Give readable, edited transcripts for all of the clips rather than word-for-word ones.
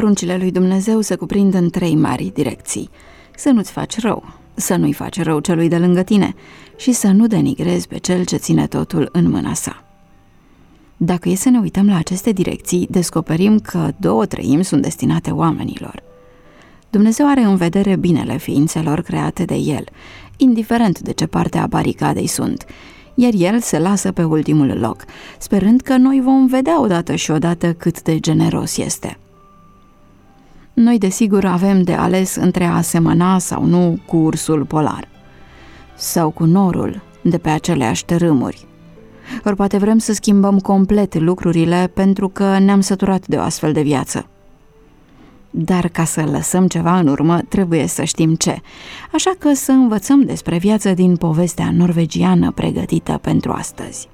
Poruncile lui Dumnezeu se cuprind în 3 mari direcții: să nu-ți faci rău, să nu-i faci rău celui de lângă tine și să nu denigrezi pe cel ce ține totul în mâna sa. Dacă e să ne uităm la aceste direcții, descoperim că 2/3 sunt destinate oamenilor. Dumnezeu are în vedere binele ființelor create de El, indiferent de ce parte a baricadei sunt, iar El se lasă pe ultimul loc, sperând că noi vom vedea odată și odată cât de generos este. Noi, desigur, avem de ales între a asemăna sau nu cu ursul polar, sau cu norul de pe aceleași tărâmuri. Ori poate vrem să schimbăm complet lucrurile pentru că ne-am săturat de o astfel de viață. Dar ca să lăsăm ceva în urmă, trebuie să știm ce, așa că să învățăm despre viață din povestea norvegiană pregătită pentru astăzi.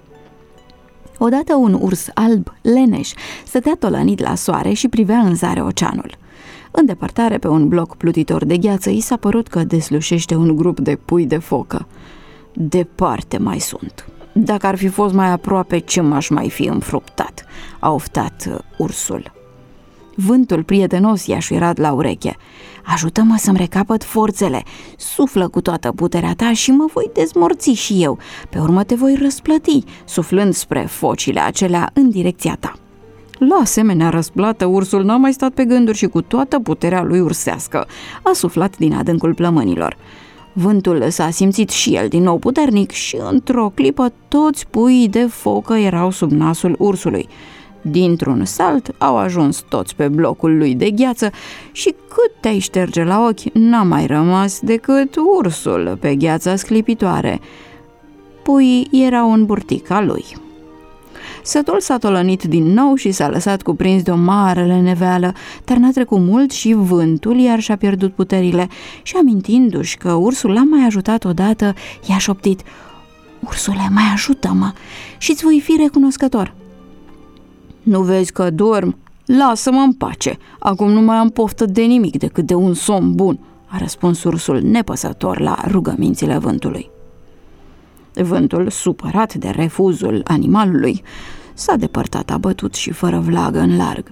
Odată un urs alb, leneș, stătea tolănit la soare și privea în zare oceanul. În depărtare, pe un bloc plutitor de gheață, i s-a părut că deslușește un grup de pui de focă. "Departe mai sunt. Dacă ar fi fost mai aproape, ce m-aș mai fi înfruptat?" a oftat ursul. Vântul prietenos i-a șuierat la ureche. "Ajută-mă să-mi recapăt forțele, suflă cu toată puterea ta și mă voi dezmorți și eu. Pe urmă te voi răsplăti," suflând spre focile acelea în direcția ta. La asemenea răsplată, ursul n-a mai stat pe gânduri și cu toată puterea lui ursească a suflat din adâncul plămânilor. Vântul s-a simțit și el din nou puternic și într-o clipă toți puii de focă erau sub nasul ursului. Dintr-un salt au ajuns toți pe blocul lui de gheață și cât te-ai șterge la ochi, n-a mai rămas decât ursul pe gheața sclipitoare. Puii erau în burtica lui. Sătul s-a tolănit din nou și s-a lăsat cuprins de o mare leneveală, dar n-a trecut mult și vântul iar și-a pierdut puterile și, amintindu-și că ursul l-a mai ajutat odată, i-a șoptit: "Ursule, mai ajută-mă și-ți voi fi recunoscător." "Nu vezi că dorm? Lasă-mă în pace, acum nu mai am poftă de nimic decât de un somn bun," a răspuns ursul nepăsător la rugămințile vântului. Vântul, supărat de refuzul animalului, s-a depărtat abătut și fără vlagă în larg.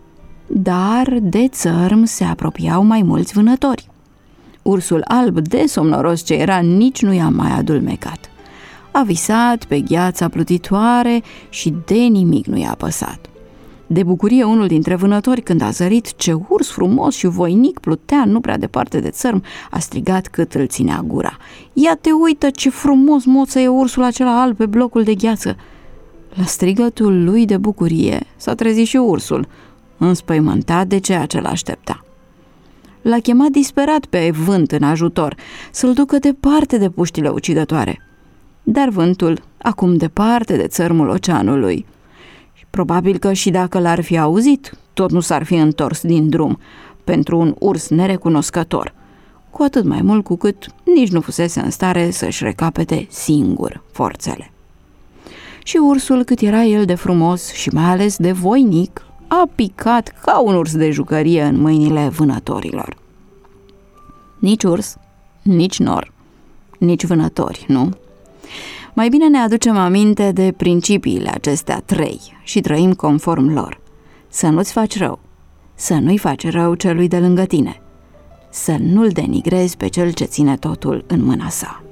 Dar de țărm se apropiau mai mulți vânători. Ursul alb, de somnoros ce era, nici nu i-a mai adulmecat. A visat pe gheața plutitoare și de nimic nu i-a păsat. De bucurie, unul dintre vânători, când a zărit ce urs frumos și voinic plutea nu prea departe de țărm, a strigat cât îl ținea gura: "Ia te uită ce frumos moță e ursul acela alb pe blocul de gheață!" La strigătul lui de bucurie s-a trezit și ursul, înspăimântat de ceea ce l-aștepta. L-a chemat disperat pe vânt în ajutor, să-l ducă departe de puștile ucigătoare. Dar vântul, acum departe de țărmul oceanului, probabil că și dacă l-ar fi auzit, tot nu s-ar fi întors din drum pentru un urs nerecunoscător, cu atât mai mult cu cât nici nu fusese în stare să-și recapete singur forțele. Și ursul, cât era el de frumos și mai ales de voinic, a picat ca un urs de jucărie în mâinile vânătorilor. Nici urs, nici nor, nici vânători, nu? Mai bine ne aducem aminte de principiile acestea 3 și trăim conform lor: să nu-ți faci rău, să nu-i faci rău celui de lângă tine, să nu-l denigrezi pe cel ce ține totul în mâna sa.